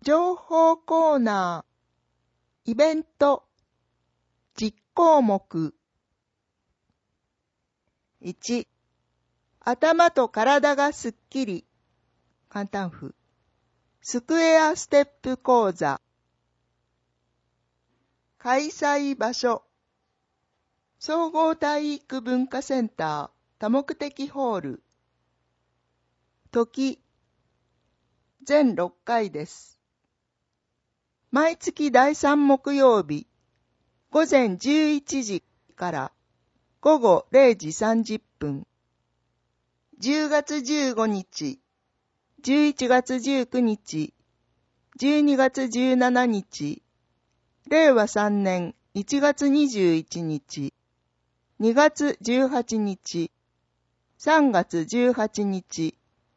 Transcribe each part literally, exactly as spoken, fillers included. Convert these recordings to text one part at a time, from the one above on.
情報コーナー、イベント、実項目。いち、頭と体がすっきり、簡単譜。スクエアステップ講座。開催場所。総合体育文化センター多目的ホール。時、全ろっかいです。毎月だいさん木曜日、午前じゅういちじから午後れいじさんじゅっぷん。じゅうがつじゅうごにち、じゅういちがつじゅうくにち、じゅうにがつじゅうしちにち、れいわさんねんいちがつにじゅういちにち、にがつじゅうはちにち、さんがつじゅうはちにち。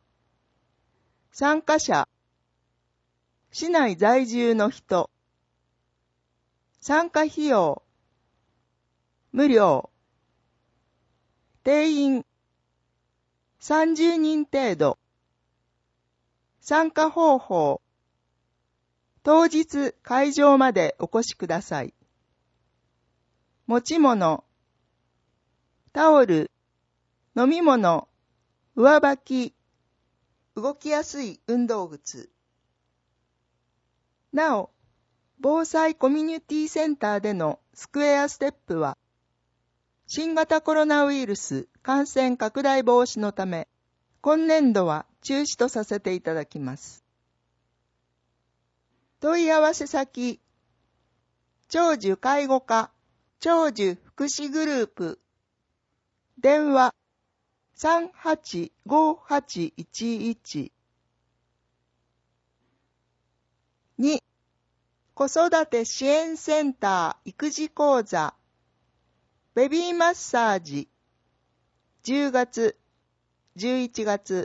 参加者、市内在住の人。参加費用、無料。定員、さんじゅうにん程度。参加方法、当日会場までお越しください。持ち物、タオル、飲み物、上履き、動きやすい運動靴。なお、防災コミュニティセンターでのスクエアステップは、新型コロナウイルス感染拡大防止のため、今年度は中止とさせていただきます。問い合わせ先、長寿介護課、長寿福祉グループ、電話、さんはちごはちいちいち。に、子育て支援センター育児講座、ベビーマッサージ、じゅうがつ、じゅういちがつ。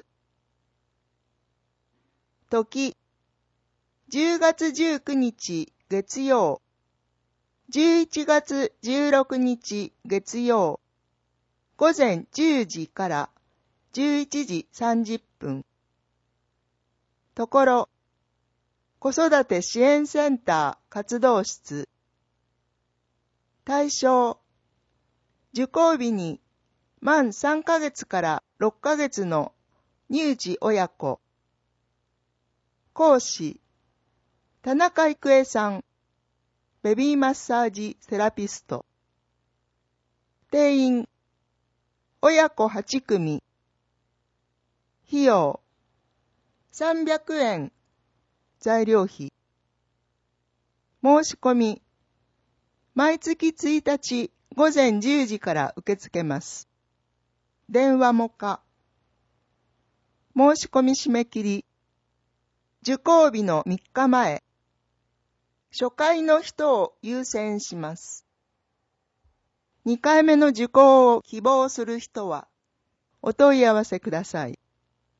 時、じゅうがつじゅうくにち月曜、じゅういちがつじゅうろくにち月曜、午前じゅうじからじゅういちじさんじゅっぷん。ところ、子育て支援センター活動室。対象、受講日に満さんかげつからろっかげつの乳児親子。講師、田中郁恵さん、ベビーマッサージセラピスト。定員、親子はちくみ。費用、さんびゃくえん、材料費。申し込み、毎月ついたち午前じゅうじから受け付けます。電話も可。申し込み締め切り、受講日のみっかまえ。初回の人を優先します。にかいめの受講を希望する人は、お問い合わせください。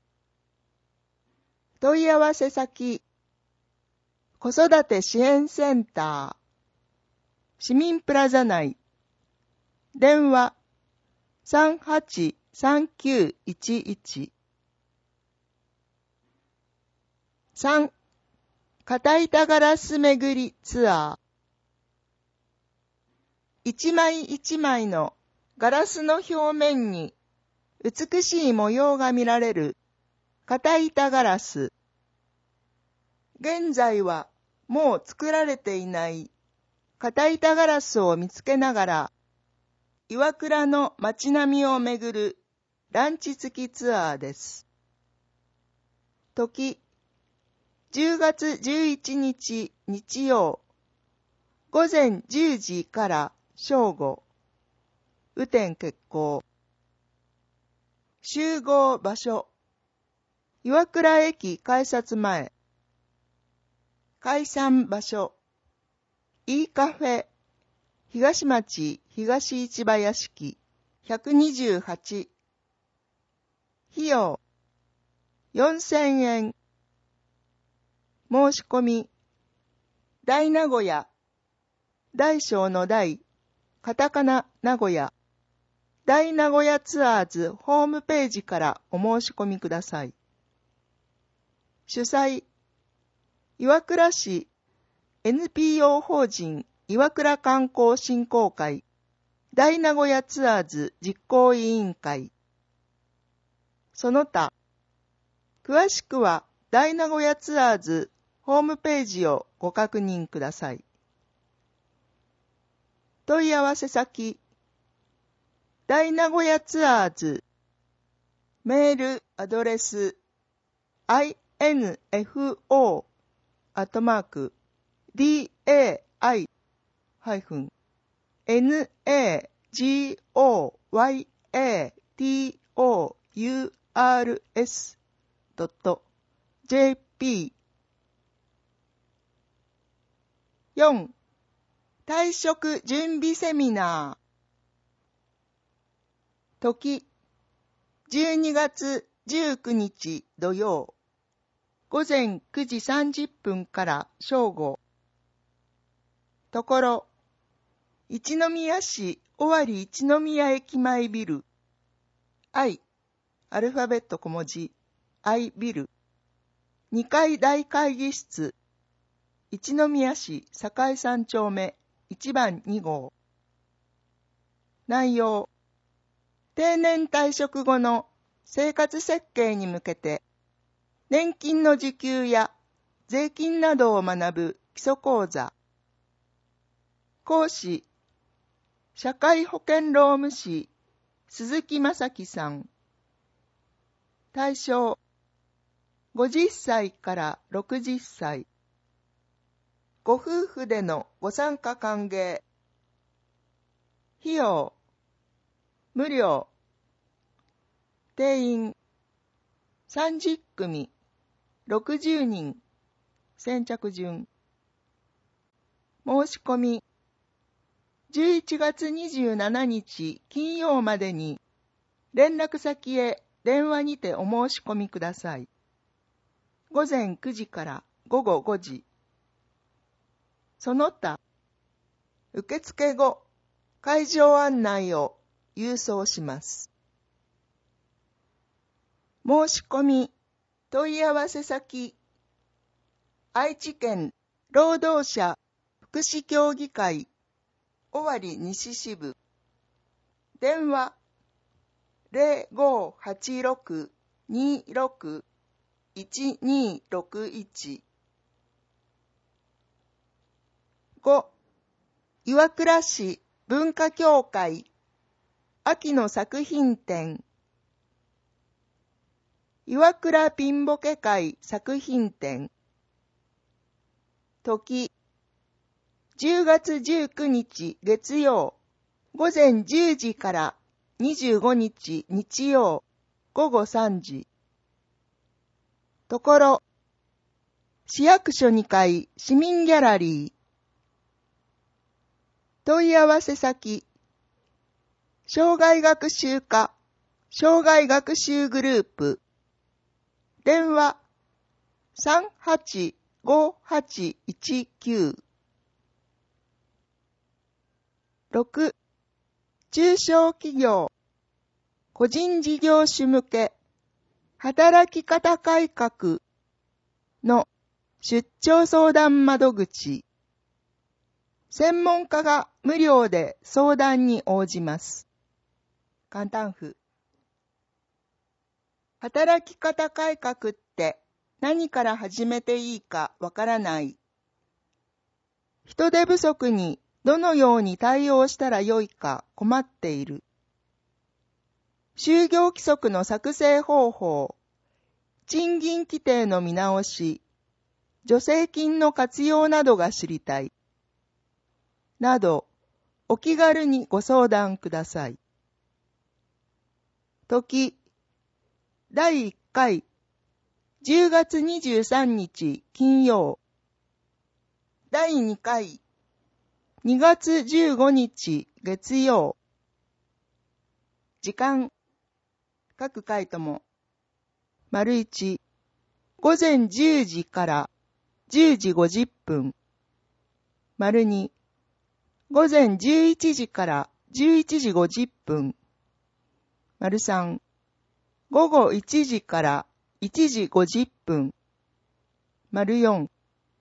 問い合わせ先、子育て支援センター、市民プラザ内、電話さんはちさんきゅういちいち。さん、片板ガラス巡りツアー。一枚一枚のガラスの表面に美しい模様が見られる片板ガラス。現在はもう作られていない片板ガラスを見つけながら岩倉の街並みを巡るランチ付きツアーです。時、じゅうがつじゅういちにち日曜、午前じゅうじから正午、雨天決行。集合場所、岩倉駅改札前。解散場所、いいカフェ、東町東市場屋敷ひゃくにじゅうはち。費用、よんせんえん。申し込み、大名古屋、大小の大、カタカナ名古屋、大名古屋ツアーズホームページからお申し込みください。主催、 岩倉市 エヌピーオー 法人岩倉観光振興会大名古屋ツアーズ実行委員会。その他、詳しくは大名古屋ツアーズホームページをご確認ください。問い合わせ先、大名古屋ツアーズ、メールアドレス、アイエヌエフオー アットマーク、ディーエーアイ ハイフン、エヌエージーオーワイエーティーオーユーアールエス ドット ジェーピー。よん. 退職準備セミナー。時、じゅうにがつじゅうくにち土曜、午前くじさんじゅっぷんから正午。ところ、一宮市尾張一宮駅前ビル、I、アルファベット小文字、I ビル、にかい大会議室、一宮市栄三丁目いちばんにごう。内容、定年退職後の生活設計に向けて、年金の受給や税金などを学ぶ基礎講座。講師、社会保険労務士、鈴木正樹さん。対象、ごじゅっさいからろくじゅっさい。ご夫婦でのご参加歓迎。費用、無料。定員、さんじゅっくみ、ろくじゅうにん。先着順。申し込み、じゅういちがつにじゅうしちにち金曜までに連絡先へ電話にてお申し込みください。ごぜんくじからごごごじ。その他、受付後、会場案内を郵送します。申し込み、問い合わせ先、愛知県労働者福祉協議会尾張西支部。電話、ゼロごはちろく にろく いちにろくいち。ご. 岩倉市文化協会秋の作品展。岩倉ピンボケ会作品展。時、じゅうがつじゅうくにち月曜、午前じゅうじからにじゅうごにち日曜、午後さんじ。ところ、市役所にかい市民ギャラリー。問い合わせ先、障害学習課、障害学習グループ。電話、さんはちごはちいちきゅう。ろく. 中小企業、個人事業主向け、働き方改革の出張相談窓口。専門家が無料で相談に応じます。簡単譜。働き方改革って何から始めていいかわからない。人手不足にどのように対応したらよいか困っている。就業規則の作成方法、賃金規定の見直し、助成金の活用などが知りたい。など、お気軽にご相談ください。時、だいいっかい、じゅうがつにじゅうさんにち金曜。だいにかい、にがつじゅうごにち月曜。時間、各回とも。丸一、午前じゅうじからじゅうじごじゅっぷん。丸二、午前じゅういちじからじゅういちじごじゅっぷん。丸三、午後いちじからいちじごじゅっぷん。丸四、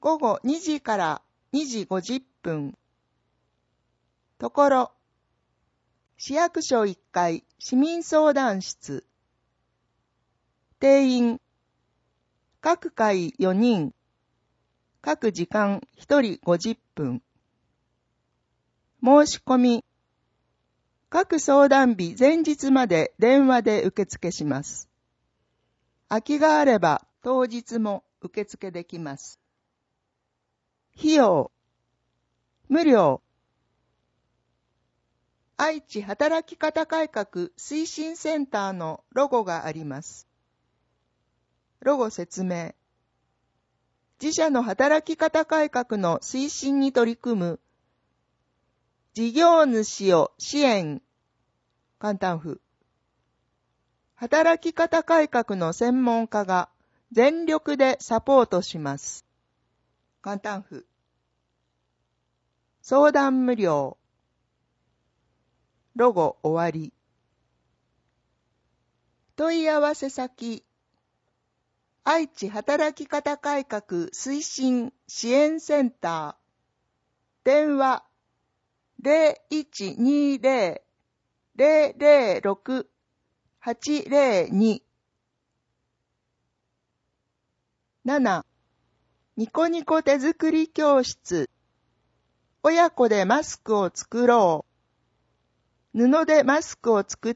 ごごにじからにじごじゅっぷん。ところ、市役所いっかい市民相談室。定員、各回よにん、各時間ひとりごじゅっぷん。申し込み、各相談日前日まで電話で受付します。空きがあれば当日も受付できます。費用、無料。愛知働き方改革推進センターのロゴがあります。ロゴ説明。自社の働き方改革の推進に取り組む事業主を支援。簡単符。働き方改革の専門家が全力でサポートします。簡単符。相談無料。ロゴ終わり。問い合わせ先。愛知働き方改革推進支援センター。電話ゼロいちにゼロ ゼロゼロろく はちゼロに。なな. ニコニコ手作り教室。親子でマスクを作ろう。布でマスクを作って、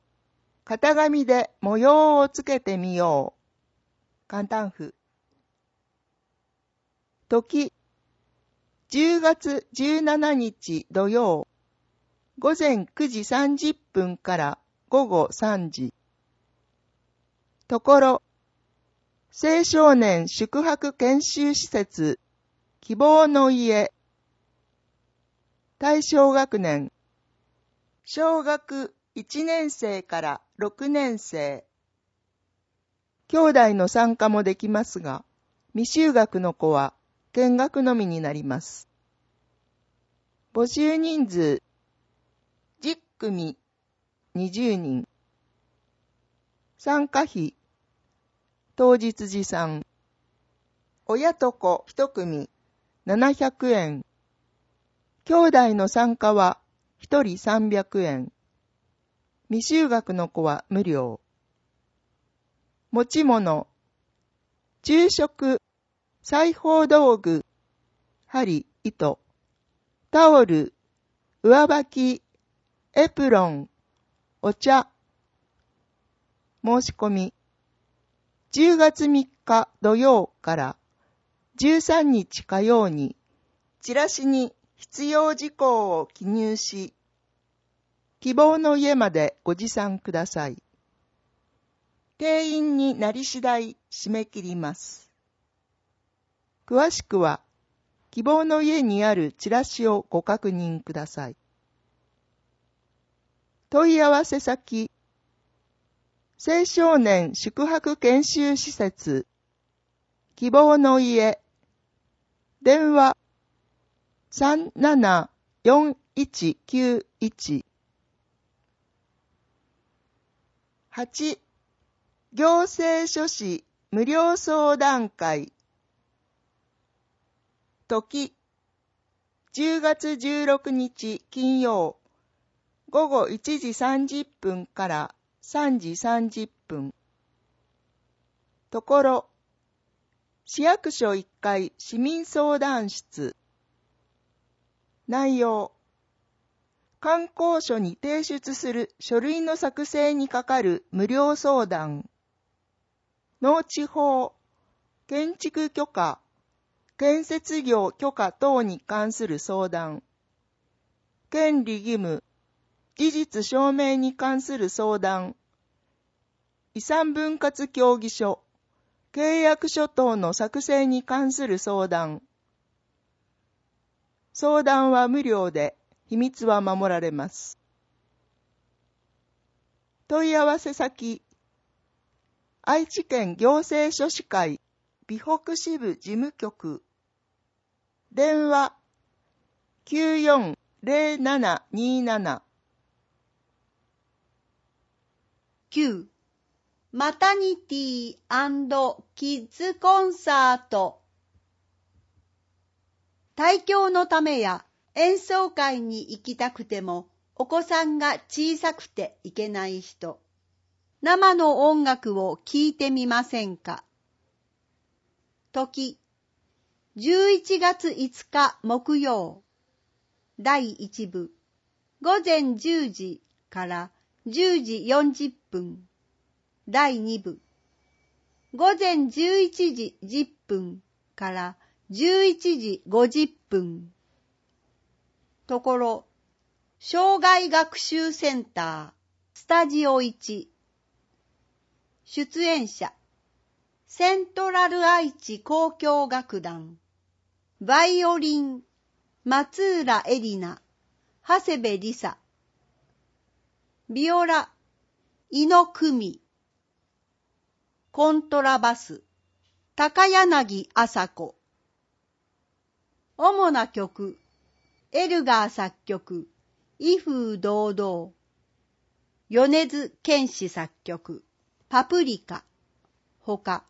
型紙で模様をつけてみよう。簡単符。時、じゅうがつじゅうしちにち土曜、午前くじさんじゅっぷんから午後さんじ。ところ、青少年宿泊研修施設、希望の家。対象学年、小学いちねんせいからろくねんせい。兄弟の参加もできますが、未就学の子は見学のみになります。募集人数、じゅっくみ、にじゅうにん。参加費、当日持参。親と子いちくみ、ななひゃくえん。兄弟の参加はひとりさんびゃくえん。未就学の子は無料。持ち物、昼食、裁縫道具、針、糸、タオル、上履き、エプロン、お茶。申し込み、じゅうがつみっか土曜からじゅうさんにち火曜に、チラシに必要事項を記入し、希望の家までご持参ください。定員になり次第締め切ります。詳しくは、希望の家にあるチラシをご確認ください。問い合わせ先、青少年宿泊研修施設、希望の家、電話さんななよんいちきゅういち。はち. 行政書士無料相談会。時、じゅうがつじゅうろくにち金曜、午後いちじさんじゅっぷんからさんじさんじゅっぷん。ところ、市役所いっかい市民相談室。内容、観光所に提出する書類の作成にかかる無料相談。農地法、建築許可、建設業許可等に関する相談。権利義務、事実証明に関する相談。遺産分割協議書、契約書等の作成に関する相談。相談は無料で、秘密は守られます。問い合わせ先、愛知県行政書士会美北支部事務局。電話きゅうよんゼロななになな。 きゅう. マタニティ&キッズコンサート。 体教のためや演奏会に行きたくてもお子さんが小さくていけない人、生の音楽を聴いてみませんか。時、じゅういちがついつか木曜、だいいち部、ごぜんじゅうじからじゅうじよんじゅっぷん、だいに部、ごぜんじゅういちじじゅっぷんからじゅういちじごじゅっぷん。ところ、障害学習センター、スタジオいち。出演者、セントラル愛知交響楽団、バイオリン、松浦エリナ、長谷部梨沙、ビオラ、井野久美、コントラバス、高柳麻子。主な曲、エルガー作曲、威風堂々。米津玄師作曲、パプリカ。ほか。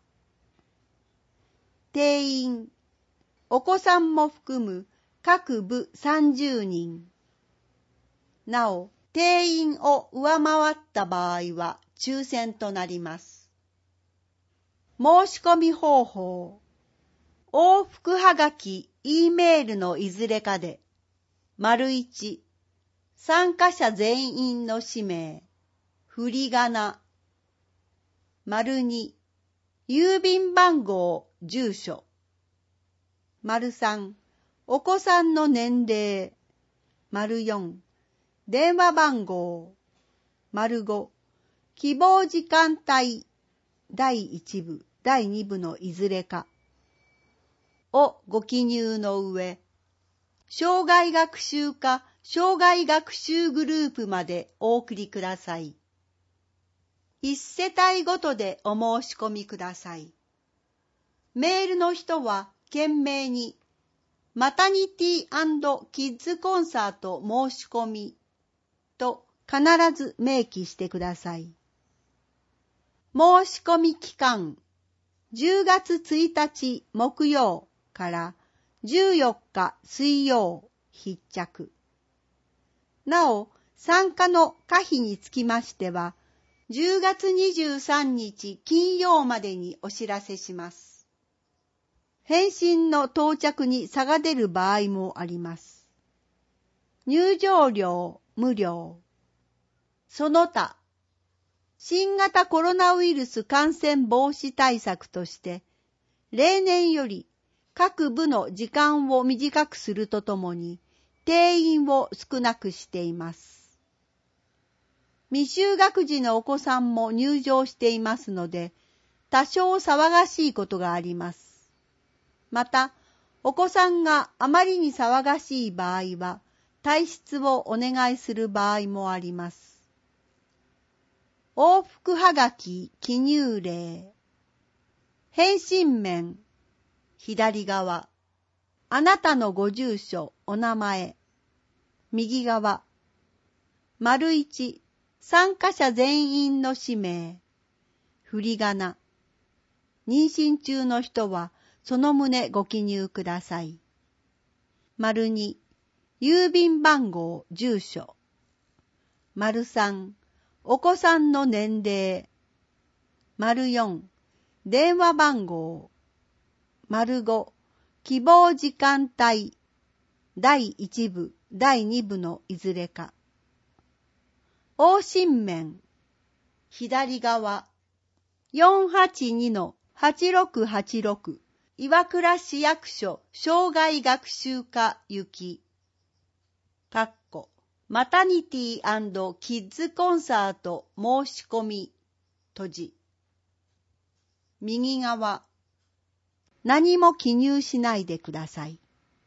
定員、お子さんも含む各部さんじゅうにん。なお、定員を上回った場合は抽選となります。申し込み方法、往復はがき、E メールのいずれかで、丸一、参加者全員の氏名、振り仮名、丸二、郵便番号、住所、丸三、お子さんの年齢、丸四、電話番号、丸五、希望時間帯、だいいち部、だいに部のいずれかをご記入の上、障害学習課障害学習グループまでお送りください。一世帯ごとでお申し込みください。メールの人は懸命にマタニティ&キッズコンサート申し込みと必ず明記してください。申し込み期間、じゅうがつついたち木曜からじゅうよっか水曜必着。なお、参加の可否につきましては、じゅうがつにじゅうさんにち金曜までにお知らせします。返信の到着に差が出る場合もあります。入場料無料。その他、新型コロナウイルス感染防止対策として、例年より各部の時間を短くするとともに、定員を少なくしています。未就学児のお子さんも入場していますので、多少騒がしいことがあります。また、お子さんがあまりに騒がしい場合は、退出をお願いする場合もあります。往復はがき記入例。返信面、左側。あなたのご住所、お名前。右側。丸一、参加者全員の氏名。振り仮名。妊娠中の人はその旨ご記入ください。丸二、郵便番号、住所。丸三、お子さんの年齢。丸四、電話番号。丸五、希望時間帯。だいいち部、だいに部のいずれか。往診面、左側。よんはちにのはちろくはちろく岩倉市役所障害学習課行き。かっこマタニティ&キッズコンサート申し込み閉じ。右側。何も記入しないでください。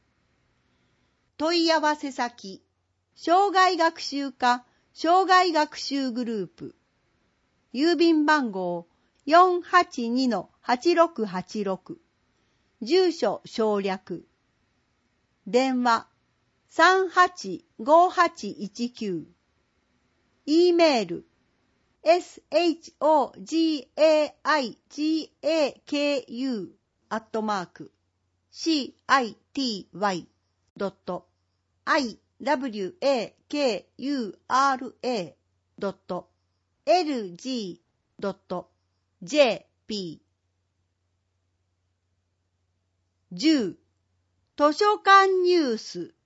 問い合わせ先、障害学習課障害学習グループ。郵便番号よんはちにのはちろくはちろく。住所省略。電話さんはちごはちいちきゅう。E メール エスエイチオージェイアイジェイケーユー アットマーク シーアイティーワイドット アイワクユーラ ドット エルジー ドット ジェーピー。じゅう. 図書館ニュース。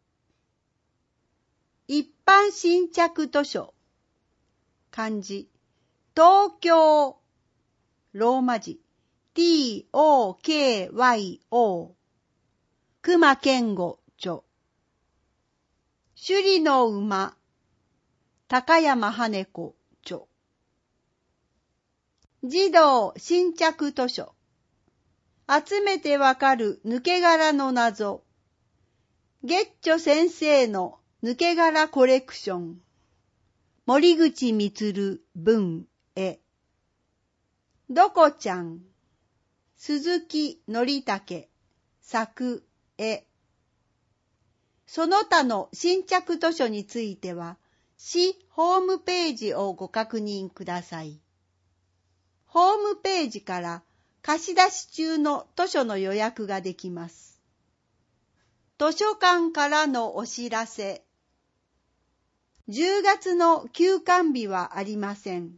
一般新着図書。漢字。東京。ローマ字。ティーオーケーワイオー。熊健吾著。首里の馬。高山羽子著。児童新着図書。集めてわかる抜け殻の謎。ゲッチョ先生の抜け殻コレクション。森口充文絵。どこちゃん。鈴木則武作絵。その他の新着図書については、市ホームページをご確認ください。ホームページから貸し出し中の図書の予約ができます。図書館からのお知らせ。じゅうがつの休館日はありません。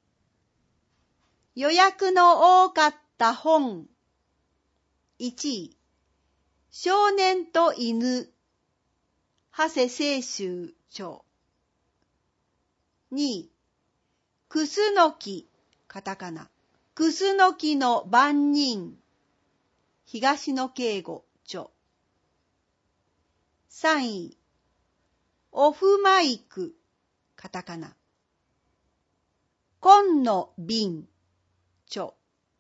予約の多かった本。いちい、少年と犬。長谷清舟著。にい、クスノキ、カタカナ。クスノキの番人。東野圭吾著。さんい、オフマイク、カタカナ。紺の瓶、著。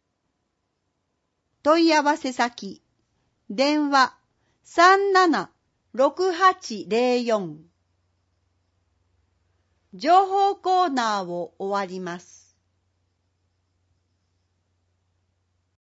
問い合わせ先、電話さんななろくはちゼロよん。情報コーナーを終わります。